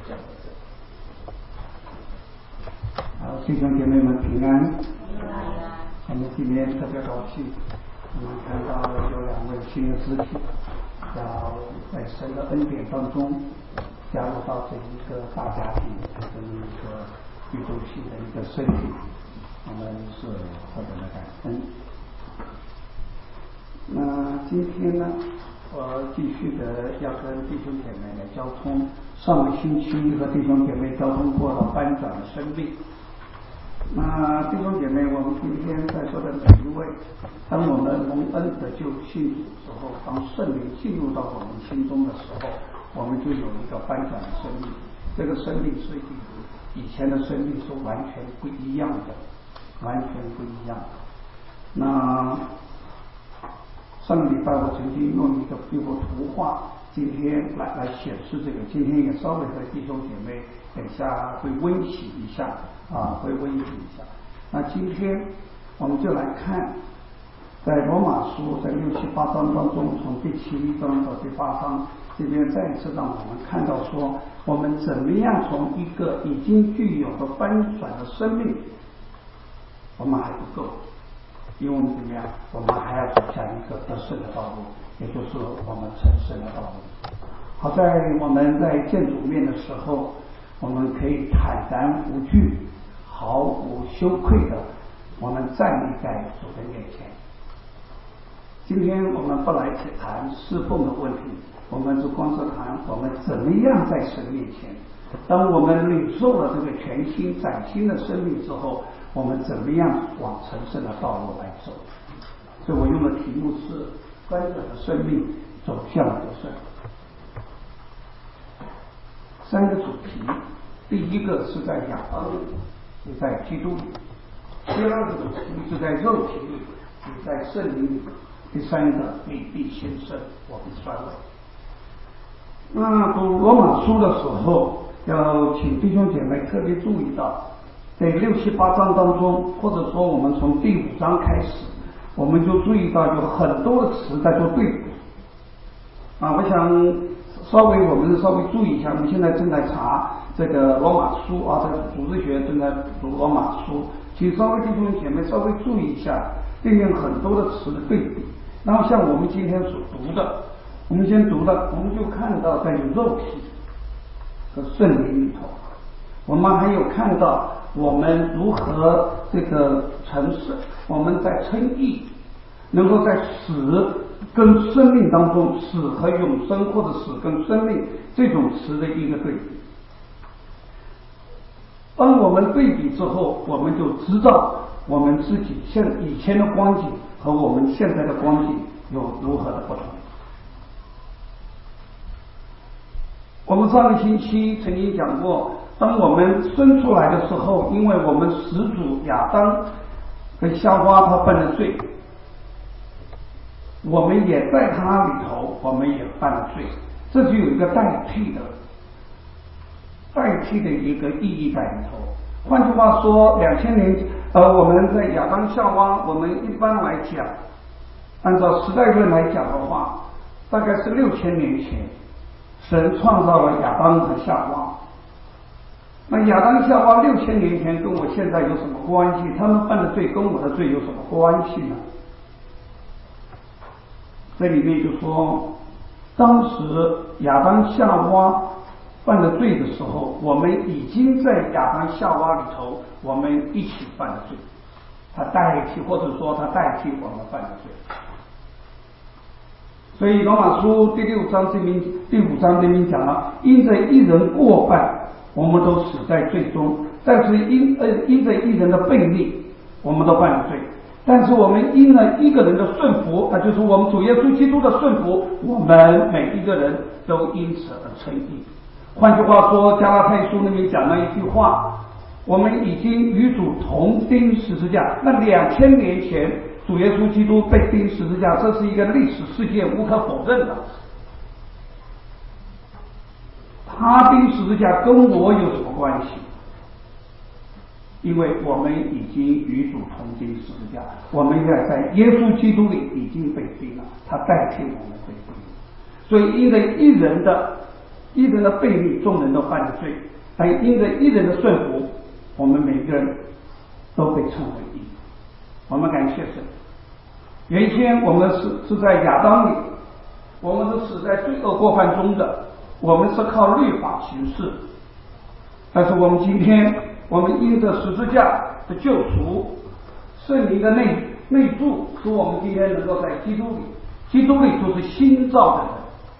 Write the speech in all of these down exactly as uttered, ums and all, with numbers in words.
好，弟兄姐妹们平安。我们今天特别高兴，我们看到有两位新的肢体，要在神的恩典当中加入到这一个大家庭，这么一个宇宙性的一个身体，我们是何等的感恩。那今天呢，我继续的要跟弟兄姐妹来交通。上个星期和弟兄姐妹交通过了翻转的生命。那弟兄姐妹，我们今天在座的每一位，当我们蒙恩得救信主之后，当圣灵进入到我们心中的时候，我们就有一个翻转的生命。这个生命是与以前的生命是完全不一样的，完全不一样的。那上个礼拜我曾经用一个一幅图画，今天来来显示这个，今天也稍微和弟兄姐妹等一下会温习一下啊，会温习一下。那今天我们就来看，在罗马书在六七八章当中，从第七章到第八章，这边再一次让我们看到说，我们怎么样从一个已经具有的翻转的生命，我们还不够。因为我们怎么样？我们还要走下一个得胜的道路，也就是我们成圣的道路。好在我们在见主面的时候，我们可以坦然无惧、毫无羞愧的，我们站立在主的面前。今天我们不来谈侍奉的问题，我们就光是谈我们怎么样在神面前。当我们领受了这个全新崭新的生命之后，我们怎么样往成圣的道路来走？所以我用的题目是翻转的生命走向得胜。三个主题，第一个是在亚当里，是在基督里；第二个主题是在肉体里，是在圣灵里；第三个你必先胜，我必衰微。那读罗马书的时候，要请弟兄姐妹特别注意到，在六七八章当中，或者说我们从第五章开始，我们就注意到有很多的词在做对比啊。我想稍微我们稍微注意一下，我们现在正在查这个罗马书啊，这个组织学正在读罗马书，请稍微弟兄姐妹稍微注意一下里面很多的词的对比。然后像我们今天所读的，我们先读的，我们就看到在有肉体和圣灵里头，我们还有看到我们如何这个成圣，我们在称义，能够在死跟生命当中，死和永生或者死跟生命这种词的一个对比。当我们对比之后，我们就知道我们自己现以前的光景和我们现在的光景有如何的不同。我们上个星期曾经讲过，当我们生出来的时候，因为我们始祖亚当跟夏娃他犯了罪，我们也在他里头，我们也犯了罪，这就有一个代替的代替的一个意义在里头。换句话说，两千年呃，我们在亚当夏娃，我们一般来讲，按照时代论来讲的话，大概是六千年前，神创造了亚当和夏娃。那亚当夏娃六千年前跟我现在有什么关系？他们犯的罪跟我的罪有什么关系呢？这里面就说，当时亚当夏娃犯了罪的时候，我们已经在亚当夏娃里头，我们一起犯了罪，他代替，或者说他代替我们犯了罪。所以罗马书第六章这边第五章这边讲了，因着一人过犯，我们都死在罪中；但是因呃因着一人的悖逆，我们都犯了罪。但是我们因了一个人的顺服，那就是我们主耶稣基督的顺服，我们每一个人都因此而称义。换句话说，加拉太书那边讲了一句话，我们已经与主同钉十字架。那两千年前主耶稣基督被钉十字架，这是一个历史事件，无可否认的。他钉十字架跟我有什么关系？因为我们已经与主同钉十字架，我们要在耶稣基督里已经被钉了，他代替我们被钉。所以因为一人的一人的悖逆，众人都犯了罪，但因着一人的顺服，我们每个人都被称为义。我们感谢神。原先我们是是在亚当里，我们是死在罪恶过犯中的，我们是靠律法行事。但是我们今天，我们因着十字架的救赎，圣灵的内内住，使我们今天能够在基督里，基督里就是新造的人，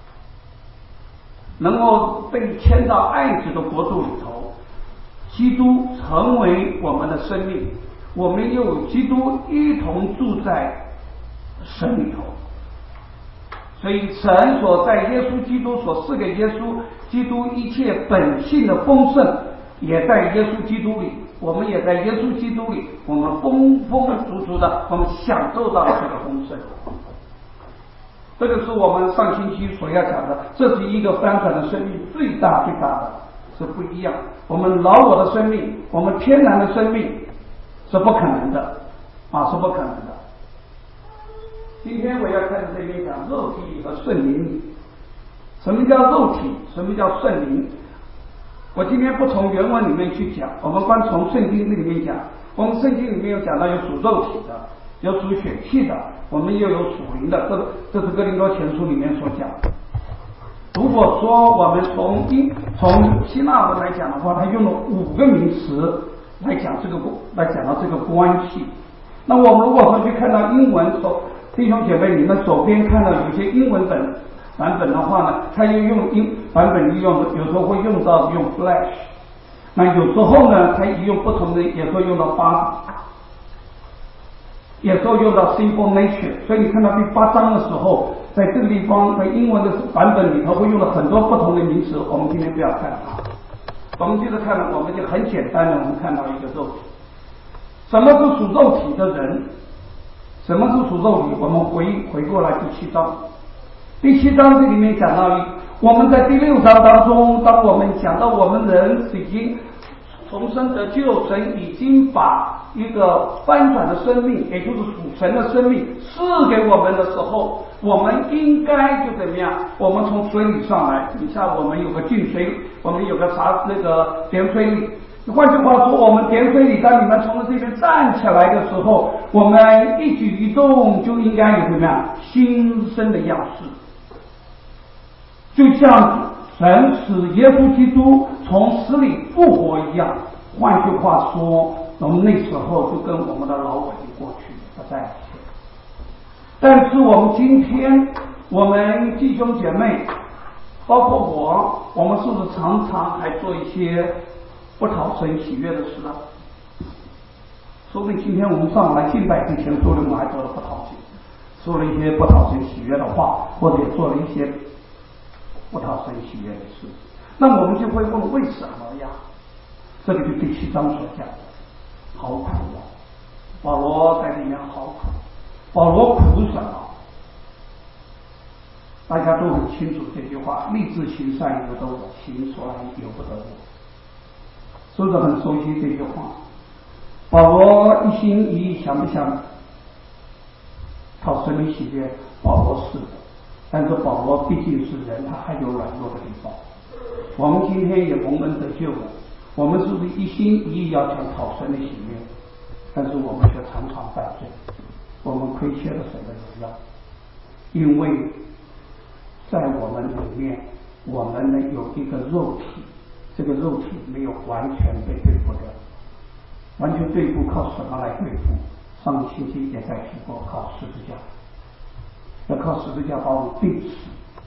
能够被迁到爱子的国度里头。基督成为我们的生命，我们又有基督一同住在神里头。所以神所在耶稣基督所赐给耶稣基督一切本性的丰盛，也在耶稣基督里，我们也在耶稣基督里，我们丰丰足足的，我们享受到了这个丰盛。这个是我们上星期所要讲的，这是一个翻转的生命最大最大的是不一样。我们老我的生命，我们天然的生命是不可能的啊，是不可能的。今天我要开始这边讲肉体和圣灵。什么叫肉体？什么叫圣灵？我今天不从原文里面去讲，我们光从圣经里面讲。我们圣经里面有讲到有属肉体的，有属血气的，我们又有属灵的，这这是哥林多前书里面所讲的。如果说我们从英从希腊文来讲的话，他用了五个名词来讲这个来讲到这个关系。那我们如果说去看到英文手弟兄姐妹，你们手边看到有些英文本版本的话呢，它又用英版本利用，有时候会用到用 flesh， 那有时候呢，它用不同的，有时候用到 body， 有时候用到 sinful nature。所以你看到第八章的时候，在这个地方，在英文的版本里头会用了很多不同的名词。我们今天不要看它，我们接着看呢，我们就很简单的，我们看到一个肉体。什么是属肉体的人？什么是属肉体？我们回回过来第七章。第七章这里面讲到，我们在第六章当中，当我们讲到我们人已经重生得救，神已经把一个翻转的生命，也就是属神的生命赐给我们的时候，我们应该就怎么样？我们从水里上来，你像我们有个进水，我们有个啥那个点水里。换句话说，我们点水里，当你们从这边站起来的时候，我们一举一动就应该有怎么样新生的样式，就像神使耶稣基督从死里复活一样。换句话说，我们那时候就跟我们的老我已经过去不在一起。但是我们今天，我们弟兄姐妹，包括我，我们是不是常常还做一些不讨神喜悦的事呢？说不定今天我们上来敬拜之前，说的我们还做的不讨神，说了一些不讨神喜悦的话，或者也做了一些不讨神喜悦的事。那我们就会问，为什么呀？这个就第七章所讲的，好苦啊！保罗在里面好苦。保罗苦什么？大家都很清楚这句话：立志行善由得我，行所来由不得我。是不是很熟悉这句话？保罗一心一意想不想讨神的喜悦？保罗是的，但是保罗毕竟是人，他还有软弱的地方。我们今天也蒙恩得救了，我们是不是一心一意要想讨神的喜悦？但是我们却常常犯罪，我们亏欠了神的荣耀，因为在我们里面，我们呢有一个肉体。这个肉体没有完全被对付掉，完全对付靠什么来对付？上个星期也在提过，靠十字架，要靠十字架把我们钉死。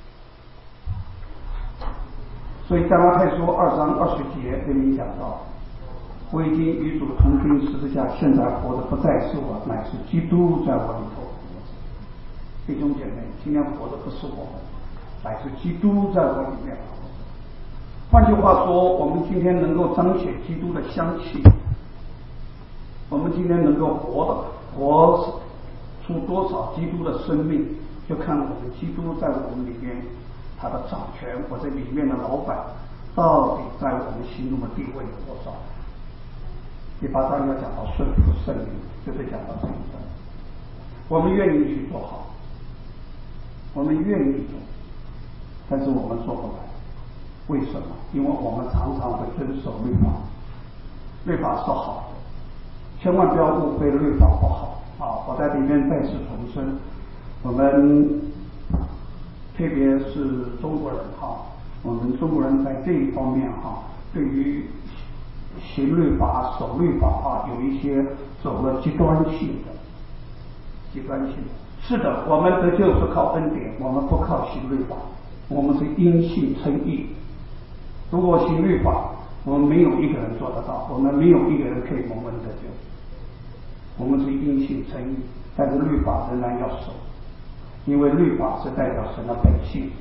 所以加拉太书二章二十节这里讲到，我已经与主同钉十字架，现在活的不再是我，乃是基督在我里头活着。弟兄姐妹，今天活的不是我们，乃是基督在我里面。换句话说，我们今天能够彰显基督的香气，我们今天能够活的活出多少基督的生命，就看我们基督在我们里面他的掌权，我这里面的老板到底在我们心中的地位有多少。第八章要讲到顺服圣灵，就是讲到这一段。我们愿意去做好，我们愿意做，但是我们做不来。 为什么？因为我们常常会遵守律法，律法是好的，千万不要误会律法不好啊！我在里面再次重申，我们特别是中国人哈，我们中国人在这一方面哈，对于行律法、守律法啊，有一些走了极端性的，极端性的。是的，我们得救是靠恩典，我们不靠行律法，我们是因信称义。如果行律法，我们没有一个人做得到，我们没有一个人可以蒙恩得救。我们是因信称义，但是律法仍然要守，因为律法是代表神的本性，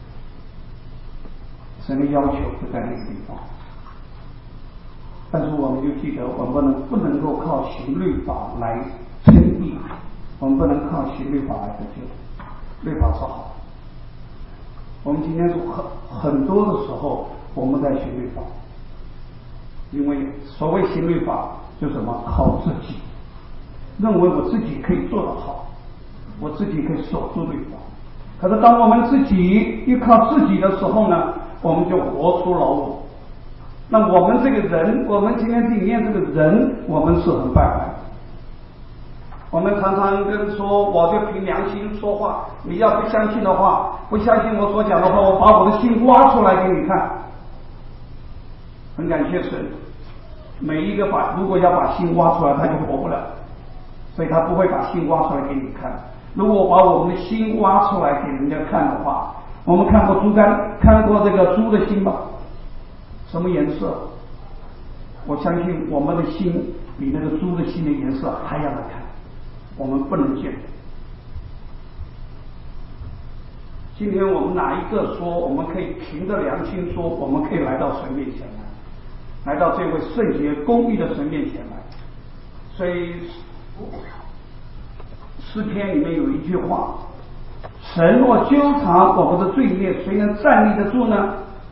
神的要求就在那个地方。但是我们就记得，我们不能不能够靠行律法来称义，我们不能靠行律法来得救。律法是好，我们今天很很多的时候我们在行律法，因为所谓行律法就什么靠自己，认为我自己可以做得好，我自己可以守住律法。可是当我们自己依靠自己的时候呢，我们就活出老我。那我们这个人，我们今天里面这个人，我们是很败坏的。我们常常跟说，我就凭良心说话，你要不相信的话，不相信我所讲的话，我把我的心挖出来给你看。很感谢神，每一个把如果要把心挖出来，他就活不了，所以他不会把心挖出来给你看。如果我把我们的心挖出来给人家看的话，我们看过猪肝，看过这个猪的心吧？什么颜色？我相信我们的心比那个猪的心的颜色还要难看，我们不能见。今天我们哪一个说我们可以凭着良心说我们可以来到神面前来，来到这位圣洁公义的神面前来？所以诗篇里面有一句话：神若纠察我们的罪孽，谁能站立得住呢？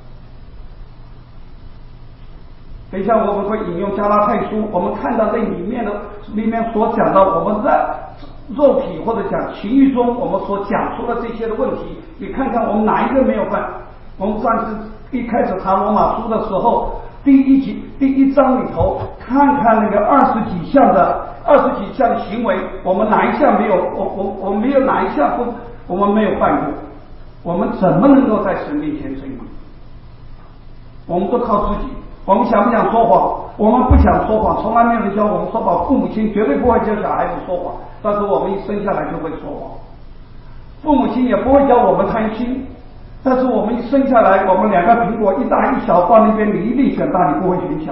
等一下我们会引用加拉太书，我们看到这里面的里面所讲到我们在肉体或者讲情欲中我们所讲出的这些的问题，你看看我们哪一个没有犯？我们上次一开始查罗马书的时候，第一集第一章里头看看那个二十几项的二十几项的行为，我们哪一项没有？我我我们没有哪一项不我们没有犯过？我们怎么能够在神面前称义？我们都靠自己。我们想不想说谎？我们不想说谎，从来没有人教我们说谎。父母亲绝对不会教小孩子说谎，但是我们一生下来就会说谎。父母亲也不会教我们贪心，但是我们一生下来，我们两个苹果一大一小放那边，你一定选大，你不会选小。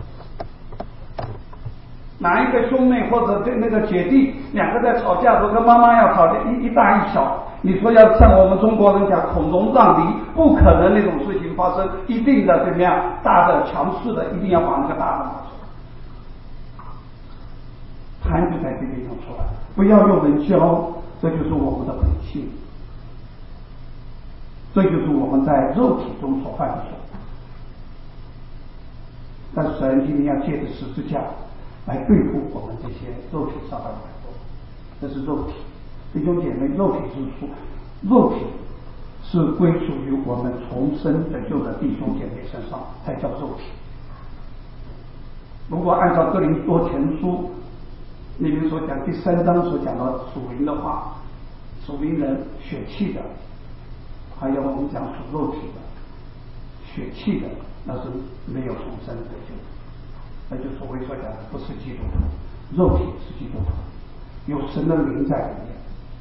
哪一个兄妹或者对那个姐弟两个在吵架，都跟妈妈要吵架，一一大一小，你说要像我们中国人讲孔融让梨，不可能那种事情发生，一定的怎么样，大的强势的一定要把那个大的拿出来，贪就在这个地方出来，不要用人教，这就是我们的本性，这就是我们在肉体中所犯的错。但神今天要借着十字架来对付我们这些肉体上的软弱，这是肉体。弟兄姐妹，肉体是属肉体是归属于我们重生得救的弟兄姐妹身上，才叫肉体。如果按照哥林多前书里面所讲第三章所讲的属灵的话，属灵人血气的，还有我们讲属肉体的，血气的，那是没有重生得救的。那就所谓说讲的不是基督徒，肉体是基督徒，有神的灵在里面。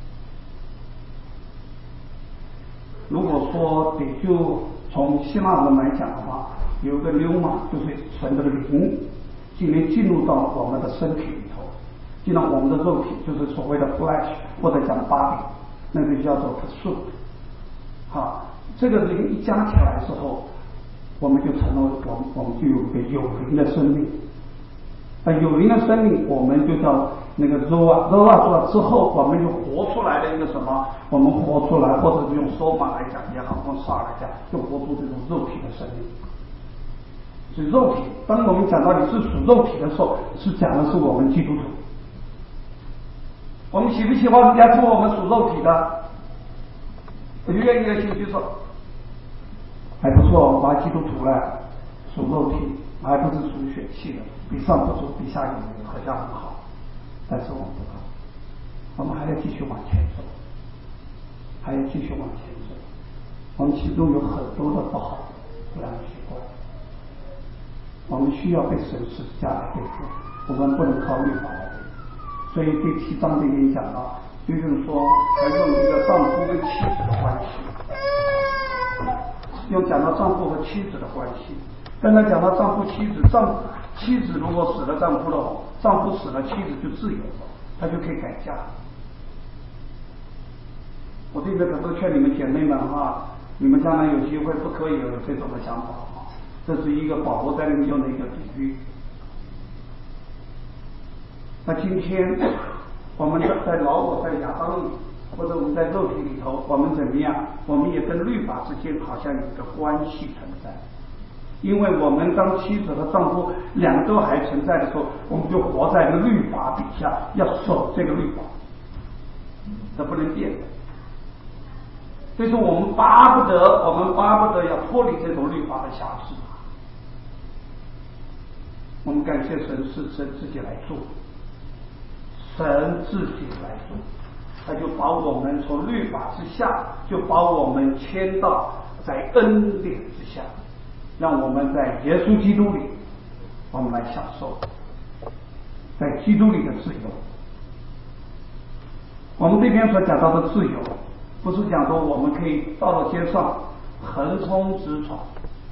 如果说得就从希腊人来讲的话，有个溜嘛，就是神的灵今天进入到我们的身体里头，进到我们的肉体，就是所谓的 flesh 或者讲 body， 那个叫做 pursuit。好，这个灵一加起来之后，我们就成了我们我们就有一个有灵的生命。那有灵的生命，我们就叫那个 zoa zoa 之后，我们就活出来的一个什么？我们活出来，或者是用说法来讲也好，用啥来讲，就活出这种肉体的生命。所以肉体，当我们讲到你是属肉体的时候，是讲的是我们基督徒。我们喜不喜欢人家说我们属肉体的？我就愿意的请举手。 还不错，我们还基督徒了，属肉体，还不是属血气的，比上不足，比下有余，好像很好。但是我们不够，我们还要继续往前走，还要继续往前走。我们其中有很多的不好，不良习惯，我们需要被神十字架来对付，我们不能靠律法来对付。所以第七章这边讲到，就是说要用一个丈夫跟妻子的关系，又讲到丈夫和妻子的关系。刚才讲到丈夫妻子，丈妻子如果死了丈夫了，丈夫死了妻子就自由了，他就可以改嫁。我这边可都劝你们姐妹们哈，你们将来有机会不可以有这种的想法啊，这是一个保罗在里面用的一个比喻。那今天我们在老我在亚当里，或者我们在肉体里头，我们怎么样？我们也跟律法之间好像有一个关系存在。因为我们当妻子和丈夫两个都还存在的时候，我们就活在这个律法底下，要守这个律法，这不能变的。所以说我们巴不得，我们巴不得要脱离这种律法的辖制。我们感谢神，是神自己来做，神自己来做，他就把我们从律法之下，就把我们迁到在恩典之下，让我们在耶稣基督里，我们来享受在基督里的自由。我们这边所讲到的自由，不是讲说我们可以到了街上横冲直闯。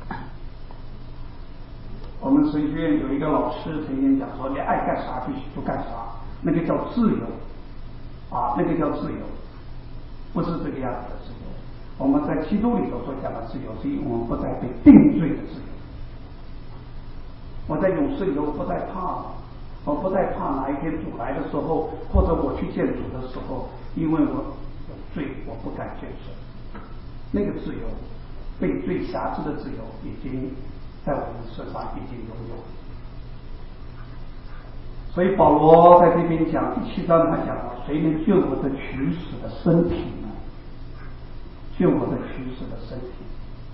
我们神学院有一个老师曾经讲说，你爱干啥就就干啥，那个叫自由啊，那个叫自由，不是这个样子的自由。我们在基督里头所讲的自由，是因为我们不再被定罪的自由。我在永生里头不再怕了，我不再怕哪一天主来的时候，或者我去见主的时候，因为我有罪，我不敢见神。那个自由，被罪辖制的自由，已经在我们身上已经拥有。所以保罗在这边讲第七章，他讲了谁能救我的取死的身体呢？救我的取死的身体，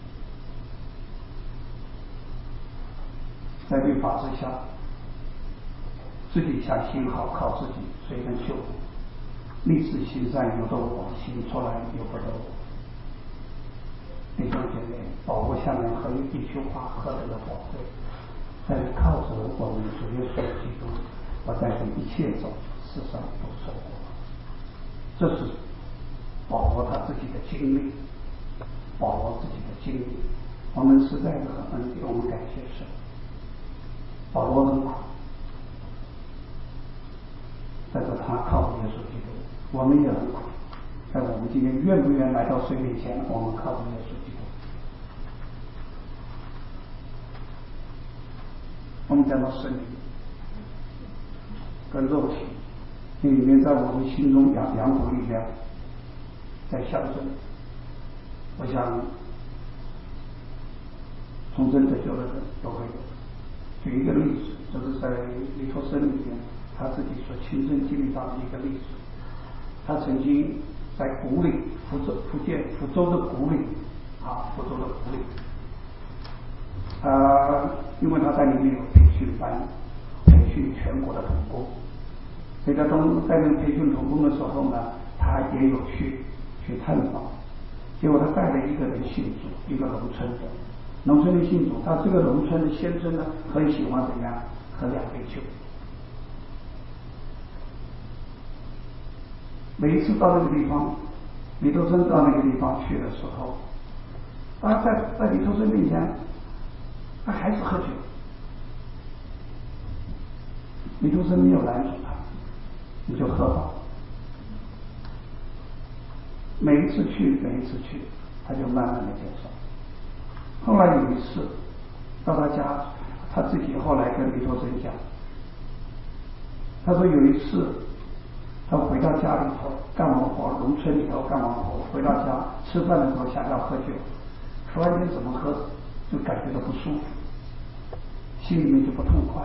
在律法之下，自己想行好靠自己，谁能救我？立志行善由得我，行出来由不得我。弟兄姐妹，保罗下面还有一句话何等的宝贵，在靠着我们主耶稣基督，我带着一切走，世上都受过。这是保罗他自己的经历，保罗自己的经历，我们实在是很恩典，我们感谢神。保罗很苦，但是他靠着耶稣基督，我们也很苦。但我们今天愿不愿来到神面前，我们靠着耶稣基督。我们讲到圣灵跟肉体，这里面在我们心中两两股力量在相争。我想从真得救的人都会有。举一个例子，就是在李托生里面他自己所亲身经历到的一个例子。他曾经在谷里，福州福建福州的谷里啊，福州的谷里，呃，因为他在里面有培训班，培训全国的童工，所以在当在那个培训童工的时候呢，他也有去去探访。结果他带了一个人信主，一个农村的，农村的信主，他这个农村的先生呢，很喜欢怎样喝两杯酒。每一次到那个地方，李头生到那个地方去的时候，他在在李头生面前，他还是喝酒。李头生没有拦住他，你就喝吧。每一次去，每一次去，他就慢慢的接受。后来有一次到他家，他自己后来跟李头生讲，他说有一次他回到家里头干完活，农村里头干完活，回到家吃饭的时候想要喝酒，突然间怎么喝就感觉到不舒服，心里面就不痛快。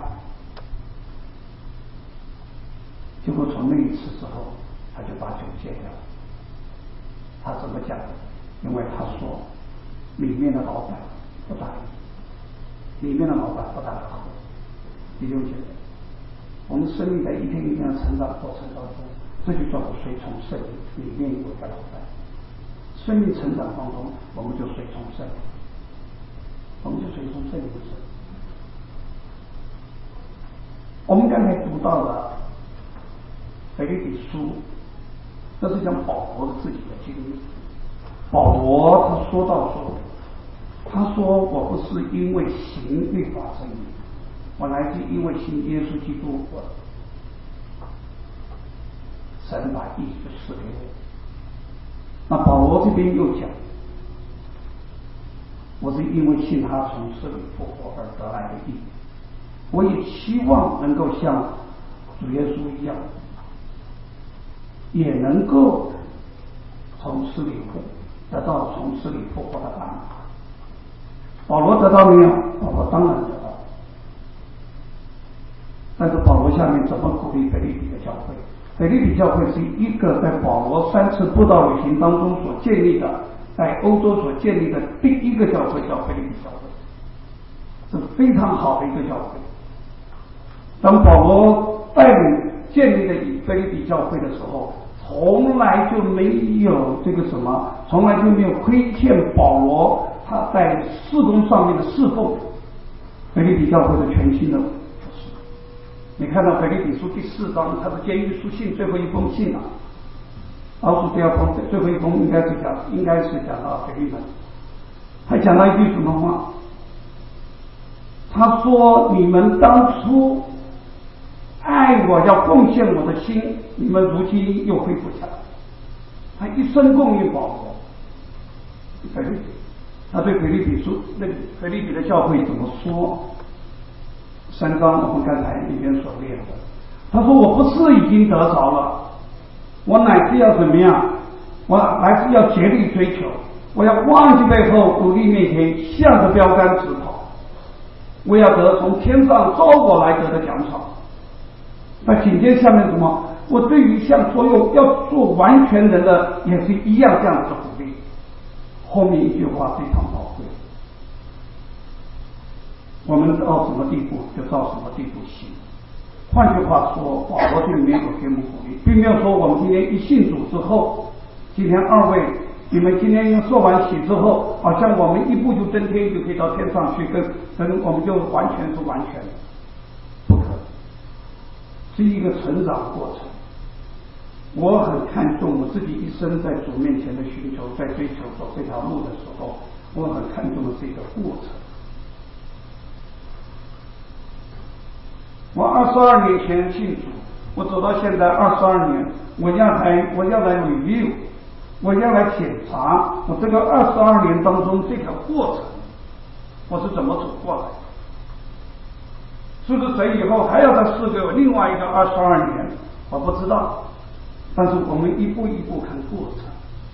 结果从那一次之后，他就把酒戒掉了。他怎么讲的？因为他说里面的老板不大意，里面的老板不大好。弟兄姐妹，我们生命在一天一天的成长过程当中，这就叫做随从圣灵，里面有一个老板。生命成长当中，我们就随从圣灵，我们就随从圣灵的神。我们刚才读到了腓立比书，这是讲保罗的自己的经历。保罗他说到说，他说我不是因为行律法正义，我来自因为信耶稣基督，我神把义就赐给我。那保罗这边又讲，我是因为信他从死里复活而得来的义，我也希望能够像主耶稣一样，也能够从死里复得到从死里复活的答案。保罗得到没有？保罗当然得到。但是保罗下面怎么鼓励腓立比的教会？腓立比教会是一个在保罗三次布道旅行当中所建立的，在欧洲所建立的第一个教会，叫腓立比教会，是非常好的一个教会。当保罗带领建立的腓立比教会的时候，从来就没有这个什么，从来就没有亏欠保罗他在事工上面的侍奉，腓立比教会的全新的服事。你看到腓立比书第四章，它是监狱书信最后一封信啊，老鼠第二封最后一封应该是讲，应该是讲到腓立门，还讲到一句什么话？他说：“你们当初爱我，要贡献我的心，你们如今又恢复下来。”他一生供应保罗。腓立比，他对腓立比书，那腓立比的教会怎么说？三章我们刚才里面所列的，他说：“我不是已经得着了，我乃是要怎么样？我还是要竭力追求，我要忘记背后，努力面前，向着标杆直跑。我要得从天上招我来得的奖赏。”那紧接下面什么？我对于像所有要做完全人的也是一样这样子的鼓励。后面一句话非常宝贵，我们到什么地步就到什么地步行。换句话说，保罗这里面有给我们鼓励，并没有说我们今天一信主之后，今天二位你们今天受完洗之后，好像我们一步就登天，就可以到天上去，跟跟我们就完全是完全的，不可能，是一个成长过程。我很看重我自己一生在主面前的寻求，在追求走这条路的时候，我很看重的这个过程。我二十二年前信主，我走到现在二十二年，我要来我要来 review， 我要来检查我这个二十二年当中这条过程，我是怎么走过来的。是不是谁以后还要再赐给我另外一个二十二年，我不知道。但是我们一步一步看过程，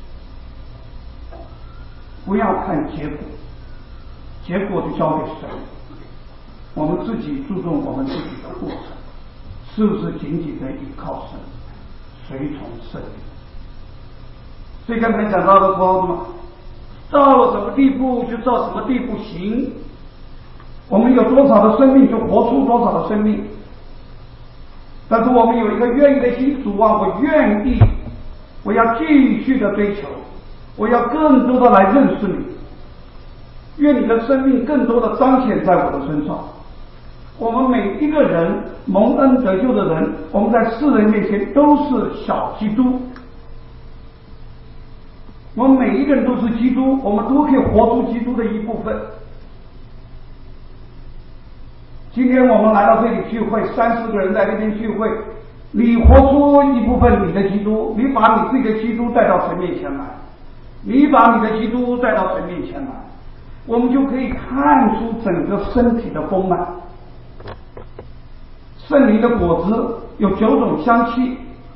不要看结果，结果就交给神。我们自己注重我们自己的过程，是不是紧紧的依靠神，随从圣灵？所以刚才讲到的说什么，到了什么地步就到什么地步行。我们有多少的生命就活出多少的生命。但是我们有一个愿意的心，主啊，我愿意，我要继续的追求，我要更多的来认识你，愿你的生命更多的彰显在我的身上。我们每一个人蒙恩得救的人，我们在世人面前都是小基督，我们每一个人都是基督，我们都可以活出基督的一部分。今天我们来到这里聚会，三十个人在这边聚会，你活出一部分你的基督，你把你这个基督带到神面前来，你把你的基督带到神面前来，我们就可以看出整个身体的丰满。圣灵的果子有九种香气，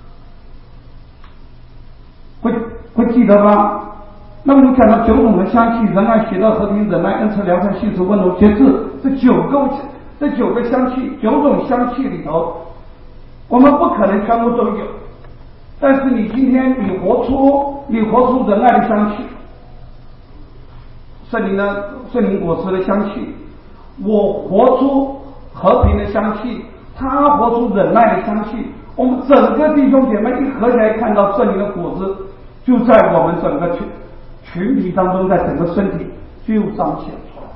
会会记得吧？那我们讲到九种的香气，仁爱、喜乐、和平、忍耐、恩慈、良善、信实、温柔、节制，这九个这九个香气，九种香气里头，我们不可能全部都有。但是你今天你活出你活出仁爱的香气， 圣灵的圣灵果实的香气，我活出和平的香气，他活出忍耐的香气，我们整个弟兄姐妹一合起来看到圣灵的果子，就在我们整个群群体当中，在整个身体就彰显出来。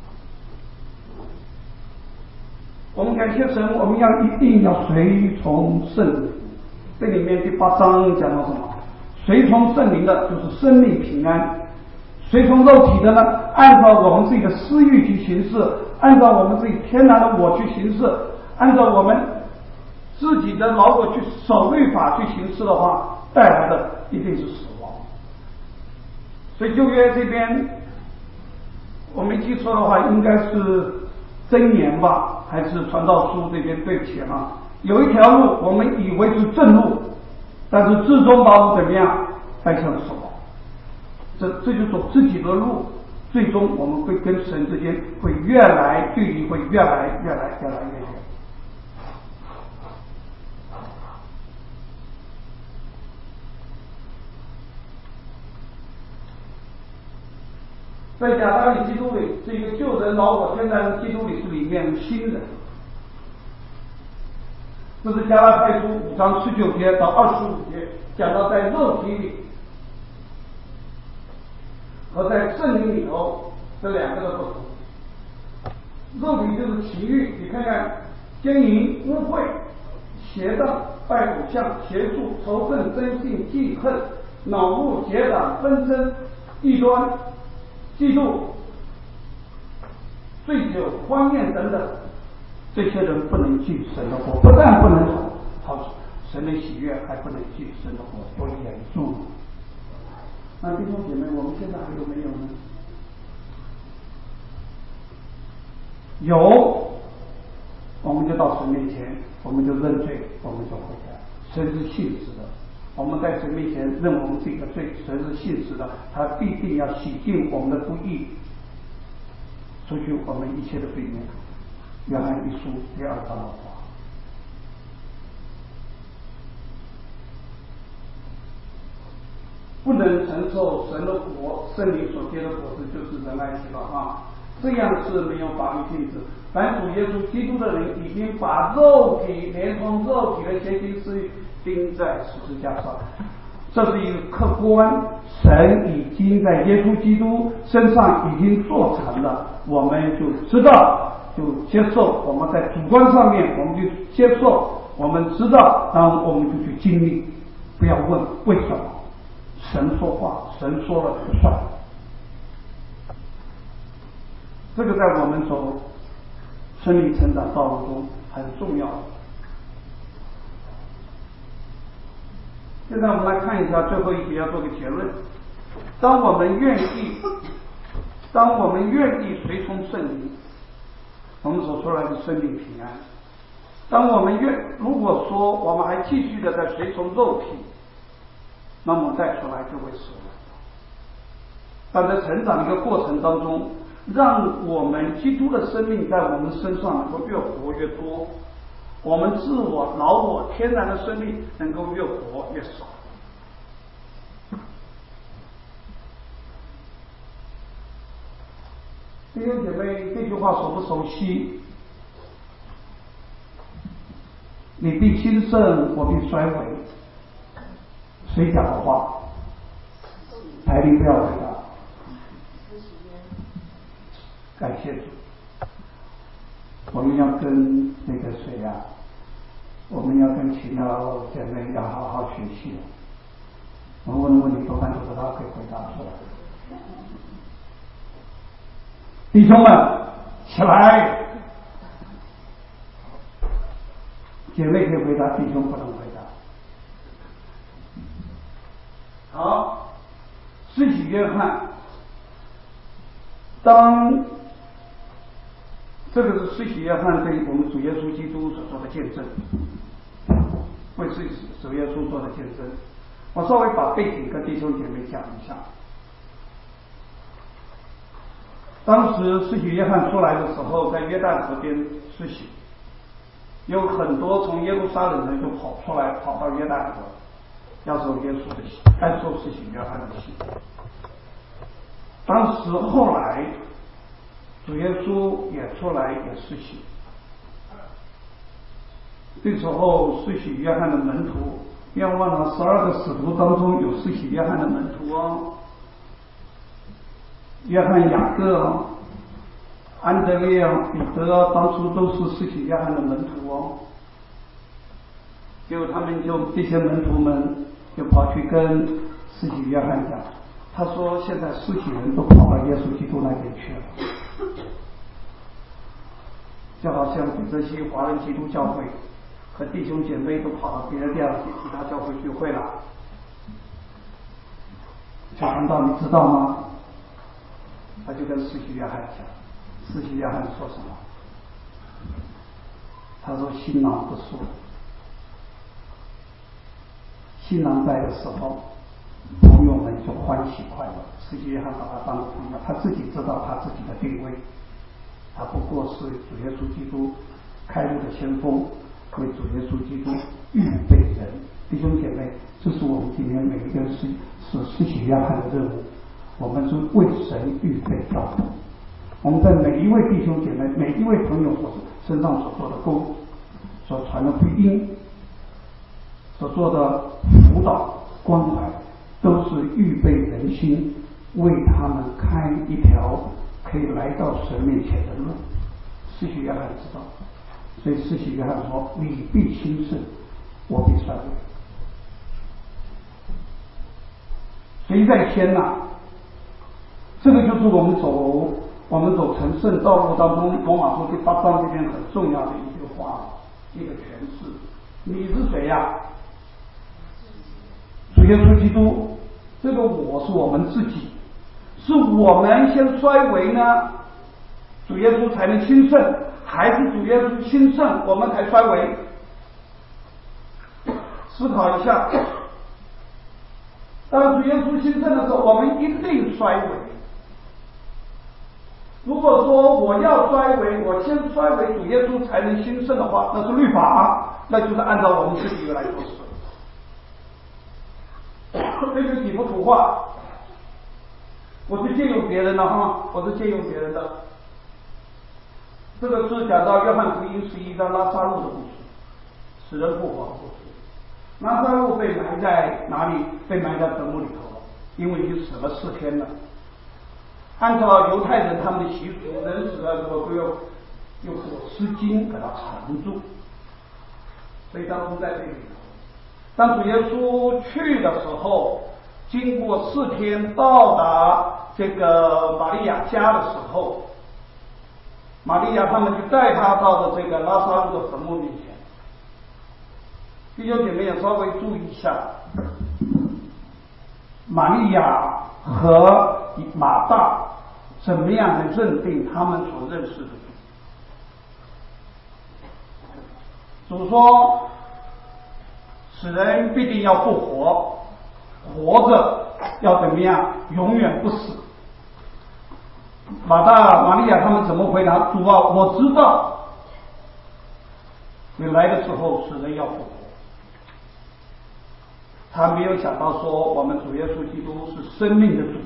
我们感谢神，我们要一定要随从圣灵。这里面第八章讲到什么？随从圣灵的就是生命平安，随从肉体的呢，按照我们自己的私欲去行事，按照我们自己天然的我去行事，按照我们自己的老我去守律法去行事的话，带来的一定是死亡。所以旧约这边我没记错的话，应该是箴言吧，还是传道书这边，对不起啊，有一条路我们以为是正路，但是至终把我们怎么样带向死亡。这这就是走自己的路，最终我们会跟神之间会越来距离会越来越来越来越远。在亚当里基督里，这个旧人老我天然基督里是里面新人。这是加拉太书五章十九节到二十五节讲到在肉体里和在圣灵里头这两个的不同。肉体就是情欲，你看看奸淫、污秽、邪荡、拜偶像、邪术、仇恨、憎性、记恨、恼怒、结党、纷争、异端、嫉妒、醉酒、欢宴等等，这些人不能进神的国，不但不能讨神的喜悦，还不能进神的国，多严重。那弟兄姐妹，我们现在还有没有呢？有，我们就到神面前，我们就认罪，我们就悔改。神是信实的，我们在神面前认我们自己的罪，神是信实的，他必定要洗净我们的不义，除去我们一切的罪孽。约翰一书第二章的话，不能承受神的国，圣灵所结的果子就是仁爱、喜乐啊，这样是没有法律性质。凡主耶稣基督的人，已经把肉体连同肉体的邪情私欲钉在十字架上。这是一个客观，神已经在耶稣基督身上已经做成了，我们就知道，就接受。我们在主观上面，我们就接受，我们知道，然后我们就去经历。不要问为什么，神说话，神说了就算。这个在我们走生命成长道路中很重要。现在我们来看一下最后一节，要做个结论。当我们愿意，当我们愿意随从圣灵，我们所出来的生命平安。当我们愿，如果说我们还继续的在随从肉体，那么带出来就会死亡。但在成长的一个过程当中，让我们基督的生命在我们身上能够越活越多，我们自我老我天然的生命能够越活越少。弟兄姐妹，这句话熟不熟悉？你必兴盛，我必衰微。谁讲的话？台铃不要回答。感谢主。我们要跟那个谁呀、啊？我们要跟其他姐妹要好好学习。我们问的问题多半都是他可以回答出来。弟兄们，起来！姐妹可以回答，弟兄不能回答。好，施洗约翰，当这个是施洗约翰对我们主耶稣基督所做的见证，为自己主耶稣做的见证。我稍微把背景跟弟兄姐妹讲一下。当时施洗约翰出来的时候，在约旦河边施洗，有很多从耶路撒冷人就跑出来，跑到约旦河，要受耶稣的洗，按受施洗约翰的洗。 当时后来主耶稣也出来也施洗，这时候施洗约翰的门徒，不要忘了十二个使徒当中有施洗约翰的门徒哦，约翰、雅各哦、安德烈啊、彼得啊，当初都是施洗约翰的门徒哦。结果他们就这些门徒们就跑去跟施洗约翰讲，他说现在施洗人都跑到耶稣基督那边去了，就好像比这些华人基督教会和弟兄姐妹都跑到别的地方其他教会聚会了。小传道你知道吗？他就跟施洗约翰讲，施洗约翰说什么？他说新郎不说，新郎在的时候朋友们就欢喜快乐，施洗约翰把他当朋友，他自己知道他自己的定位，他不过是主耶稣基督开路的先锋，为主耶稣基督预备人。弟兄姐妹，这是我们今天每一个人是是施洗约翰的任务，我们是为神预备道路。我们在每一位弟兄姐妹、每一位朋友所身上所做的工、所传的福音、所做的辅导关怀，都是预备人心，为他们开一条可以来到神面前的路。施洗约翰知道，所以施洗约翰说：“你必兴盛，我必衰微。”谁在先呐、啊？这个就是我们走我们走成圣道路当中，罗马书第八章这边很重要的一句话，一个诠释。你是谁呀、啊？主耶稣基督。这个我是我们自己，是我们先衰微呢，主耶稣才能兴盛，还是主耶稣兴盛，我们才衰微？思考一下。当主耶稣兴盛的时候，我们一定衰微。如果说我要衰微，我先衰微，主耶稣才能兴盛的话，那是律法，那就是按照我们自己来做事。这就几幅图画，我是借用别人的哈，我是借用别人的。这个是讲到约翰福音十一章拉撒路的故事，死人复活的故事。拉撒路被埋在哪里？被埋在坟墓里头，因为已经死了四天了。按照犹太人他们的习俗，人死的时候都要用裹尸巾给他缠住，所以他们在这里头。当主耶稣去的时候，经过四天到达这个玛利亚家的时候，玛利亚他们就带他到了这个拉撒路的坟墓面前。弟兄姐妹也稍微注意一下，玛利亚和马大怎么样的认定他们所认识的主？主说死人必定要复活，活着要怎么样？永远不死。马大、玛利亚他们怎么回答？主啊，我知道你来的时候死人要复活。他没有想到说我们主耶稣基督是生命的主，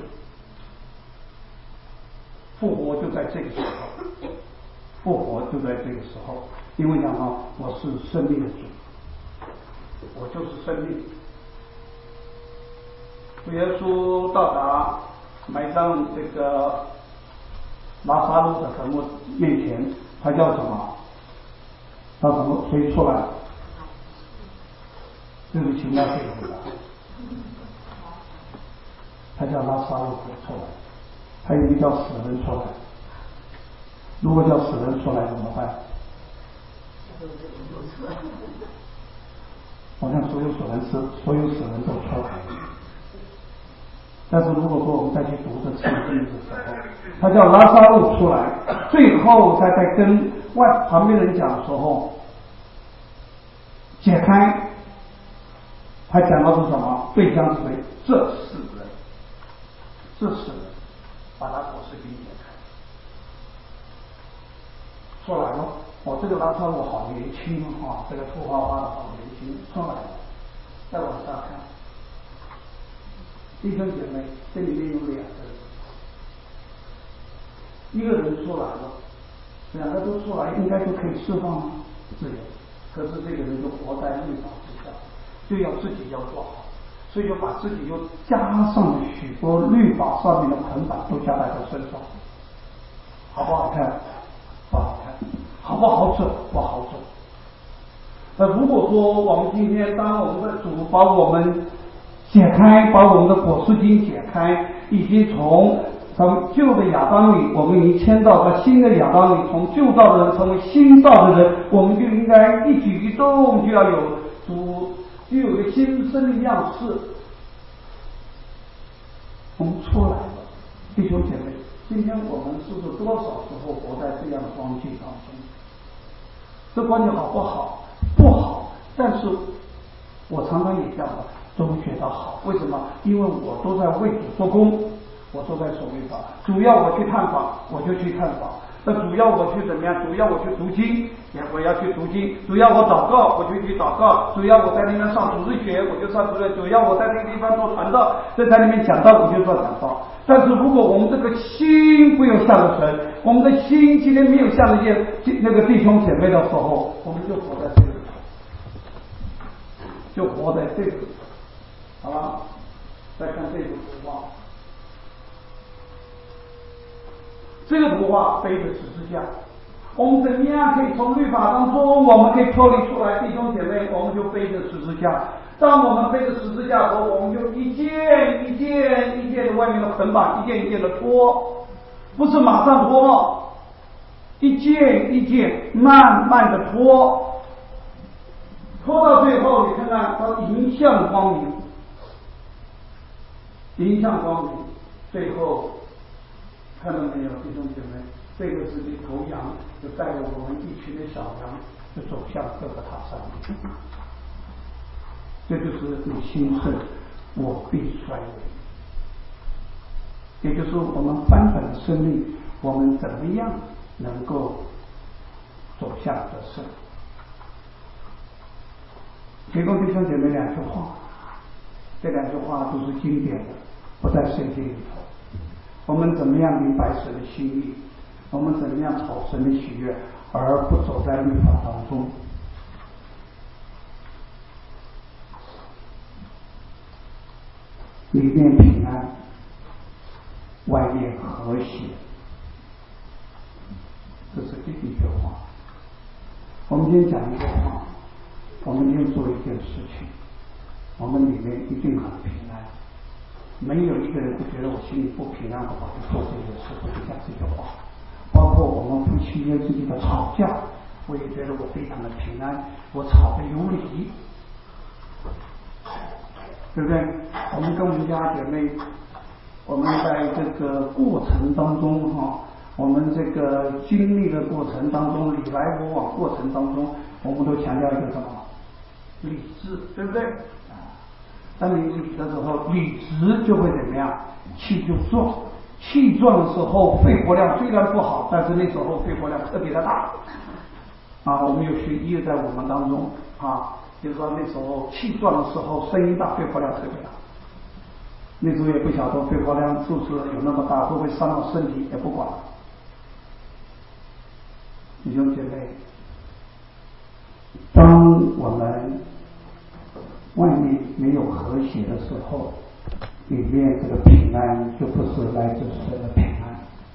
复活就在这个时候，复活就在这个时候，因为讲到我是生命的主，我就是生命。主耶稣到达埋葬这个拉撒路的坟墓面前，他叫什么？他什么？谁出来？对不起，那这个回答，他叫拉撒路出来，还有一个叫死人出来。如果叫死人出来怎么办？好像所有死人是所有死人都出来。但是如果说我们再去读这圣经的时候，他叫拉撒路出来，最后他在跟外旁边人讲的时候，解开。他讲到是什么？对象是谁？这死人，这死人，把他裹尸巾解开，出来了。哦，这个拉撒路好年轻啊，这个图画画的好年轻，出来了。再往下看，弟兄姐妹，这里面有两个人， 一个人出来了，两个都出来，应该就可以释放自由。可是这个人就活在律法之下，就要自己要做好，所以就把自己又加上许多律法上面的捆绑都加在他身上。好不好看？不好看。好不好走？不好走。那如果说我们今天当我们的主把我们解开，把我们的果实经解开，已经从从旧的亚当里，我们已经迁到了新的亚当里，从旧造的人成为新造的人，我们就应该一举一动就要有主，就有一个新生的样式。我们出来了，弟兄姐妹，今天我们是不是多少时候活在这样的光景当中？这光景好不好？不好，但是我常常也这样的，都觉得好。为什么？因为我都在为主做工，我都在守律法。主要我去探访，我就去探访；那主要我去怎么样？主要我去读经，也我要去读经；主要我祷告，我就去祷告；主要我在那边上主日学，我就上主日；主要我在那个地方做传道，在在那边讲道，我就做讲道。但是如果我们这个心不有向着神，我们的心今天没有向着那个弟兄姐妹的时候，我们就活在这个里头，就活在这个里头，好吧？再看这幅图画，这个图画背着十字架，我们怎么样可以从律法当中，我们可以脱离出来？弟兄姐妹，我们就背着十字架。当我们背着十字架的时候，我们就一件一件一件的外面的捆绑，一件一件的脱，不是马上脱，一件一件慢慢的脱，脱到最后，你看看它迎向光明，迎向光明，最后看到没有，弟兄姐妹，这个是一头羊，就带着我们一群的小羊，就走向各个塔山。这就是你心胜，我必衰微。也就是我们翻转的生命，我们怎么样能够走向得胜？提供弟兄姐妹两句话，这两句话都是经典的，不在圣经里头。我们怎么样明白神的心意？我们怎么样讨神的喜悦，而不走在律法当中？里面平安，外面和谐，这是第一句话。我们今天讲一句话，我们今天做一件事情，我们里面一定很平安。没有一个人会觉得我心里不平安，我去做这件事，我就讲这句话。包括我们夫妻间之间的吵架，我也觉得我非常的平安，我吵得有理。对不对？我们跟我们家姐妹，我们在这个过程当中哈，我们这个经历的过程当中，你来我往过程当中，我们都强调一个什么？理智，对不对？当你理的时候，理直就会怎么样？气就壮，气壮的时候，肺活量虽然不好，但是那时候肺活量特别的大。啊，我们有学医的在我们当中啊。就是说那时候气壮的时候，声音大，肺活量特别大。那时候也不晓得肺活量是不是有那么大，会不会伤到身体，也不管。弟兄姐妹，当我们外面没有和谐的时候，里面这个平安就不是来自神的平安。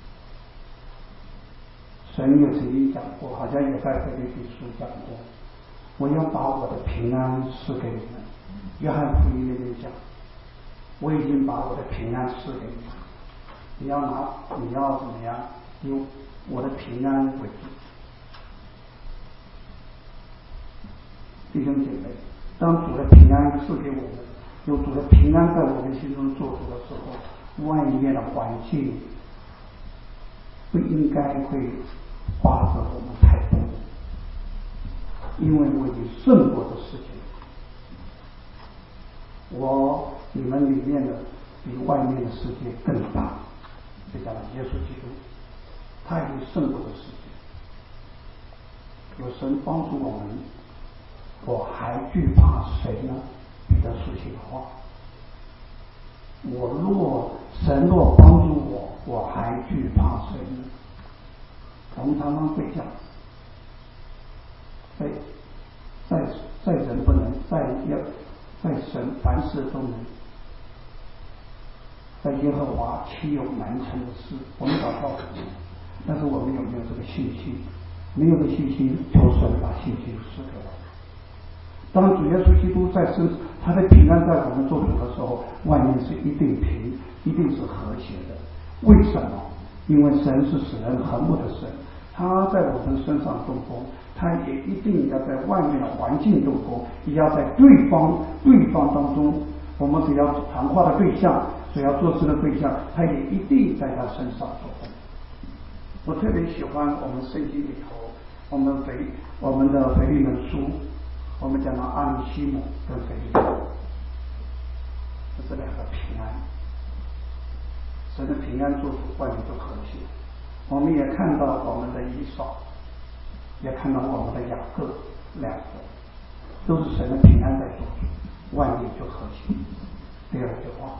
神有曾经讲过，好像也在腓立比书讲过，我要把我的平安赐给你们。约翰福音那边讲，我已经把我的平安赐给你们，你要拿，你要怎么样？用我的平安为主。弟兄姐妹，当主的平安赐给我们，有主的平安在我们心中做主的时候，外面的环境不应该会花着我们太多。因为我已经胜过的事情，我你们里面的比外面的世界更大，这叫耶稣基督，他已经胜过的世界。有神帮助我们，我还惧怕谁呢？彼得书写的话，我若神若帮助我，我还惧怕谁呢？ 我们常常会讲，在在在人不能，在要在神凡事都能，在耶和华岂有难成的事？我们祷告，但是我们有没有这个信心？没有的信心，求神把信心赐给我们。当主耶稣基督在身，他的平安在我们做主的时候，外面是一定平，一定是和谐的。为什么？因为神是使人和睦的神，他在我们身上动工，他也一定要在外面的环境动工，也要在对方对方当中，我们只要谈话的对象，只要做事的对象，他也一定在他身上做工。我特别喜欢我们圣经里头，我们腓我们的腓利门书，我们讲到阿里西姆跟腓利门，这是两个平安，神的平安做主，外面就和谐。我们也看到我们的以扫，也看到我们的雅各，两个都是神的平安在做主，外面就和谐。第二句话，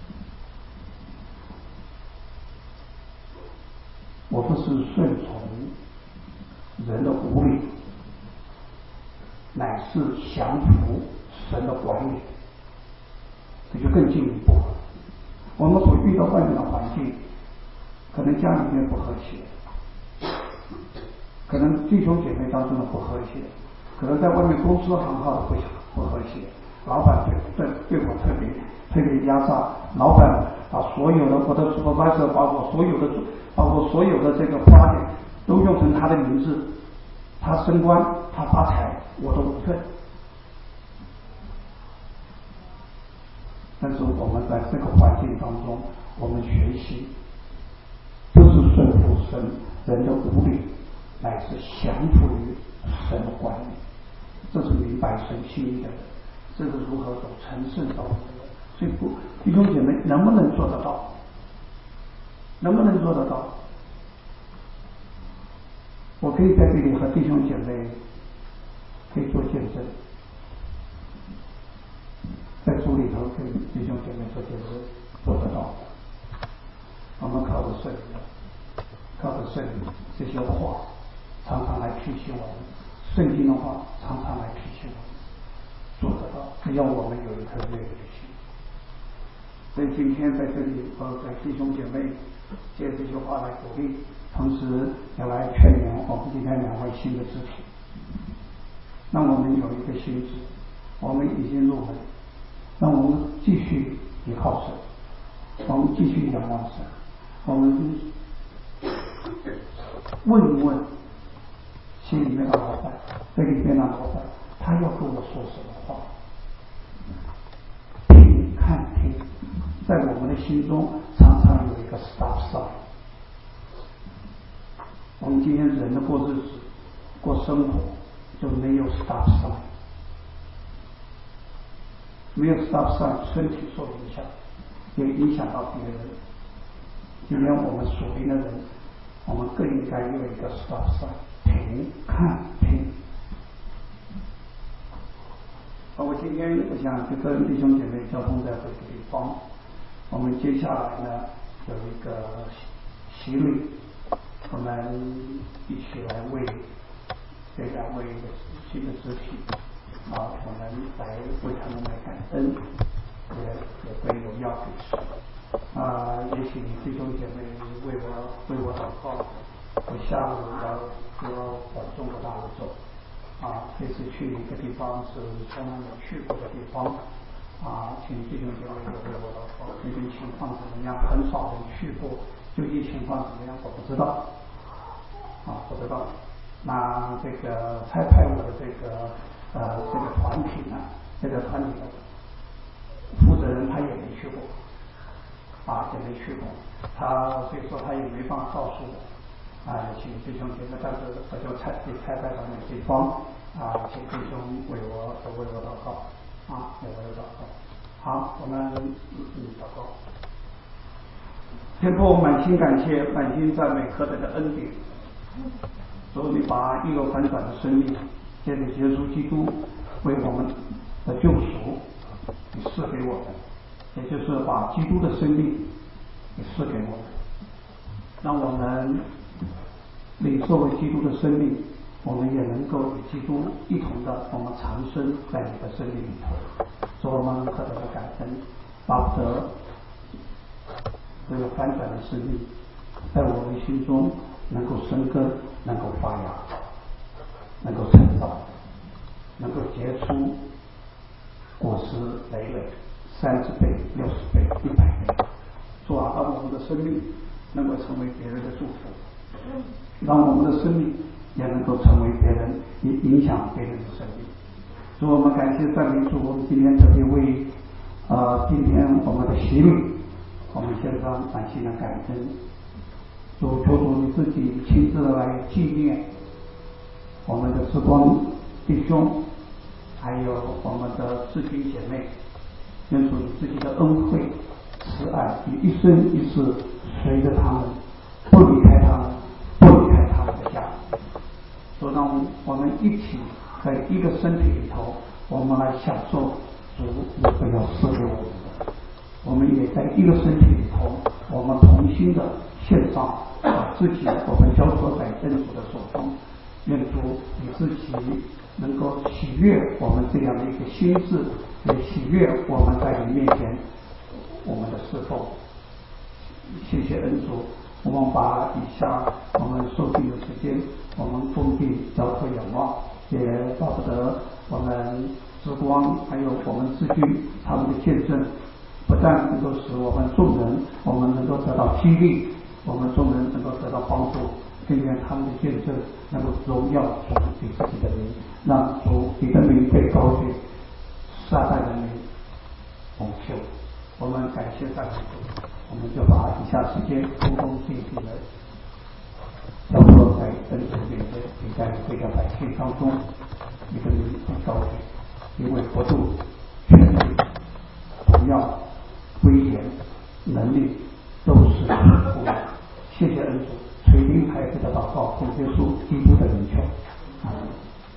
我不是顺从人的无理，乃是降服神的管理。这就更进一步了。我们所遇到外面的环境，可能家里面不和谐，可能弟兄姐妹当中的不和谐，可能在外面公司行号的不不和谐，老板对对对我特别特别压榨，老板把所有的我的 supervisor 把我所有的把我所有的这个 project 都用成他的名字，他升官他发财我都不份。但是我们在这个环境当中，我们学习不是顺服神人的无理，乃是降服于神的管理。这是明白神心意的人，这是如何走成圣道路的人。所以不，弟兄姐妹能不能做得到？能不能做得到？我可以在这里和弟兄姐妹可以做见证，在主里头跟弟兄姐妹做见证，做得到。我们靠着圣灵，靠着圣灵这些话，常常来提醒我们，圣经的话常常来提醒我们，做得到。只要我们有一颗愿意的心。所以今天在这里，我给弟兄姐妹借这些话来鼓励，同时也来劝勉我们今天两位新的肢体，让我们有一个心志，我们已经入门，让我们继续依靠神，我们继续仰望神，我们问一问心里面的老板，这里面的老板，他要跟我说什么话？听看听，在我们的心中常常有一个 stop sign。我们今天人的过日子、过生活就没有 stop sign， 没有 stop sign， 身体受影响，也影响到别人。今天我们属灵的人，我们更应该有一个 stop sign， 停看听。我今天我想就跟弟兄姐妹交通在这个地方，我们接下来呢有一个洗礼，我们一起来为这两位新的肢体啊，我们来为他们来感恩，也也会有要给神啊，也请弟兄姐妹为我为我祷告。我下午要就要往中国大陆走啊，这次去一个地方是从来没去过的地方啊，请弟兄姐妹也为我祷告。那边情况怎么样？很少人去过，究竟情况怎么样？我不知道啊，不知道。那这个差派我的这个呃这个团体呢，这个团体的负责人他也没去过啊，也没去过，他所以说他也没办法告诉我啊，请弟兄姐妹，但是我就差给差派到那个地方啊，请弟兄为我为我祷告啊，为我祷告。好，我们嗯祷告。天父，满心感谢，满心赞美何等的恩典。主，你把一个反转的生命借着耶稣基督为我们的救赎，你赐给我们，也就是把基督的生命你赐给我们，让我们领受了基督的生命，我们也能够与基督一同的，我们长生在你的生命里头。主，我们何等的感恩，巴不得这个翻转的生命在我们心中能够生根，能够发芽，能够成长，能够结出果实累累，三十倍、六十倍、一百倍。主啊，让我们的生命能够成为别人的祝福，让我们的生命也能够成为别人，影影响别人的生命。主，我们感谢赞美主，我们今天特别为呃今天我们的洗礼，我们献上满心的感恩。主，求主你自己亲自的来纪念我们的时光弟兄，还有我们的至亲姐妹，愿主你自己的恩惠慈爱，你一生一世随着他们，不离开他们，不离开他们的家。主，让我们一起在一个身体里头，我们来享受主你不要赐给我们的。我们也在一个身体里头，我们同心的献上，把自己我们交托在恩主的手中。愿主你自己能够喜悦我们这样的一个心智，也喜悦我们在你面前我们的侍奉。谢谢恩主，我们把以下我们受尽的时间，我们恭敬交托仰望，也巴不得我们之光还有我们之君他们的见证，不但能够使我们众人我们能够得到激励，我们众人能够得到帮助，更愿他们的见证能够荣耀主你自己的名，让主你的名被高举，撒旦的名蒙羞。我们感谢赞美主，我们就把以下时间恭恭敬敬的交托在恩主面前，也在这个百姓当中，你的名被高举，因为国度、权力、荣耀、威严、能力都是主的。谢谢恩主，垂听孩子的祷告，奉耶稣